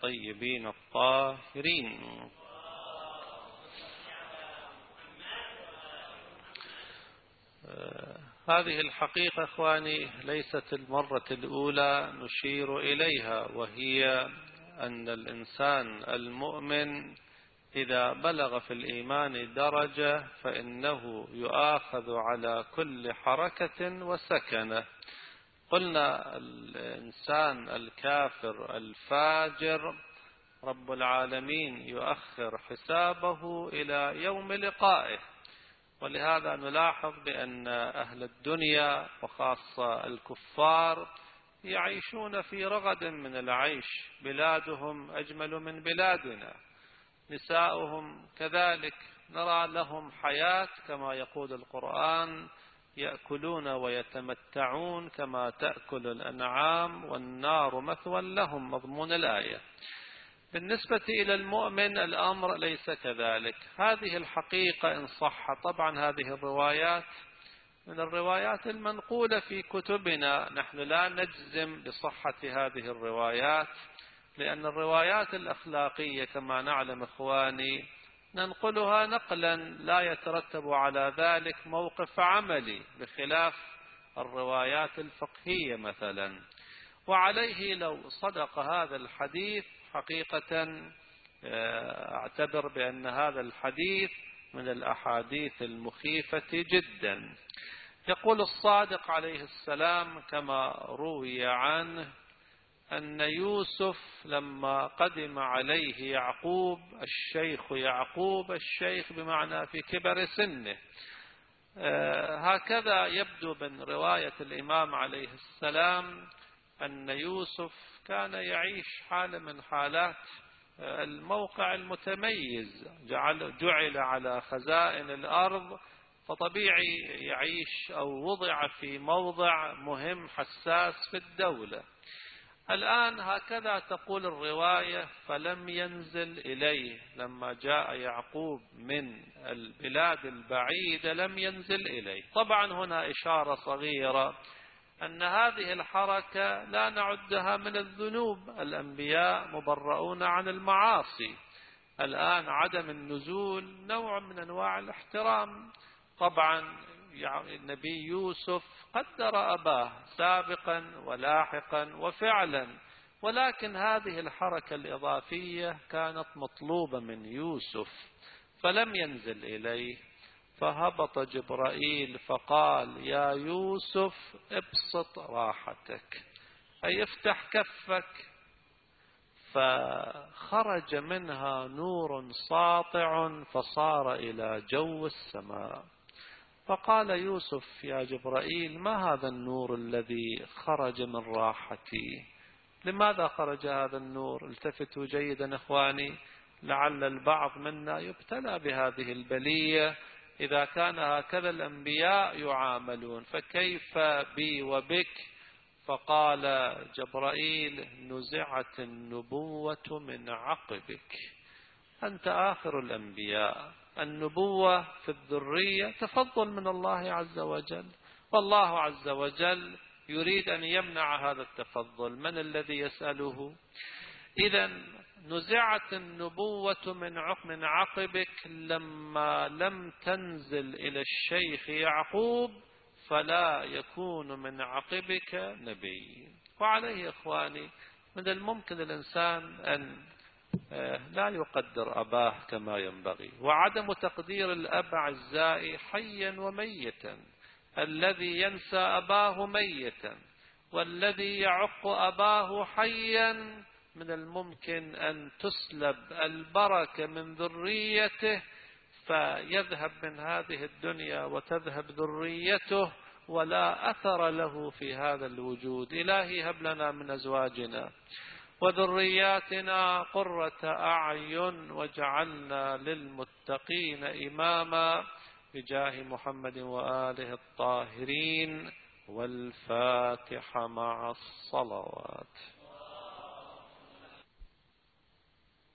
الطيبين الطاهرين. هذه الحقيقة إخواني ليست المرة الأولى نشير إليها، وهي أن الإنسان المؤمن إذا بلغ في الإيمان درجة فإنه يؤاخذ على كل حركة وسكنة. قلنا الإنسان الكافر الفاجر رب العالمين يؤخر حسابه إلى يوم لقائه، ولهذا نلاحظ بأن أهل الدنيا وخاصة الكفار يعيشون في رغد من العيش، بلادهم أجمل من بلادنا، نساؤهم كذلك نرى لهم حياة كما يقول القرآن يأكلون ويتمتعون كما تأكل الأنعام والنار مثوى لهم، مضمون الآية. بالنسبة إلى المؤمن الأمر ليس كذلك. هذه الحقيقة إن صح، طبعا هذه الروايات من الروايات المنقولة في كتبنا، نحن لا نجزم بصحة هذه الروايات، لأن الروايات الأخلاقية كما نعلم إخواني ننقلها نقلا لا يترتب على ذلك موقف عملي، بخلاف الروايات الفقهية مثلا. وعليه لو صدق هذا الحديث حقيقة أعتبر بأن هذا الحديث من الأحاديث المخيفة جدا. يقول الصادق عليه السلام كما روي عنه أن يوسف لما قدم عليه يعقوب الشيخ بمعنى في كبر سنه، هكذا يبدو من رواية الإمام عليه السلام أن يوسف كان يعيش حالة من حالات الموقع المتميز، جعل على خزائن الأرض، فطبيعي يعيش أو وضع في موضع مهم حساس في الدولة. الآن هكذا تقول الرواية فلم ينزل إليه، لما جاء يعقوب من البلاد البعيدة لم ينزل إليه. طبعا هنا إشارة صغيرة أن هذه الحركة لا نعدها من الذنوب، الأنبياء مبرؤون عن المعاصي. الآن عدم النزول نوع من أنواع الاحترام. طبعا النبي يوسف قدر أباه سابقا ولاحقا وفعلا، ولكن هذه الحركة الإضافية كانت مطلوبة من يوسف فلم ينزل إليه. فهبط جبرائيل فقال يا يوسف ابسط راحتك، أي افتح كفك، فخرج منها نور ساطع فصار إلى جو السماء. فقال يوسف يا جبرائيل ما هذا النور الذي خرج من راحتي؟ لماذا خرج هذا النور؟ التفتوا جيدا إخواني، لعل البعض منا يبتلى بهذه البلية. إذا كان هكذا الأنبياء يعاملون فكيف بي وبك؟ فقال جبرائيل نزعت النبوة من عقبك، أنت آخر الأنبياء. النبوة في الذرية تفضل من الله عز وجل، والله عز وجل يريد أن يمنع هذا التفضل. من الذي يسأله؟ إذا نزعت النبوة من عقبك لما لم تنزل إلى الشيخ يعقوب، فلا يكون من عقبك نبي. وعليه إخواني من الممكن الإنسان أن لا يقدر أباه كما ينبغي، وعدم تقدير الأب أعزائي حيا وميتا، الذي ينسى أباه ميتا والذي يعق أباه حيا من الممكن أن تسلب البركة من ذريته، فيذهب من هذه الدنيا وتذهب ذريته ولا أثر له في هذا الوجود. إلهي هب لنا من أزواجنا وذرياتنا قرة أعين واجعلنا للمتقين إماما، بجاه محمد وآله الطاهرين. والفاتحة مع الصلوات.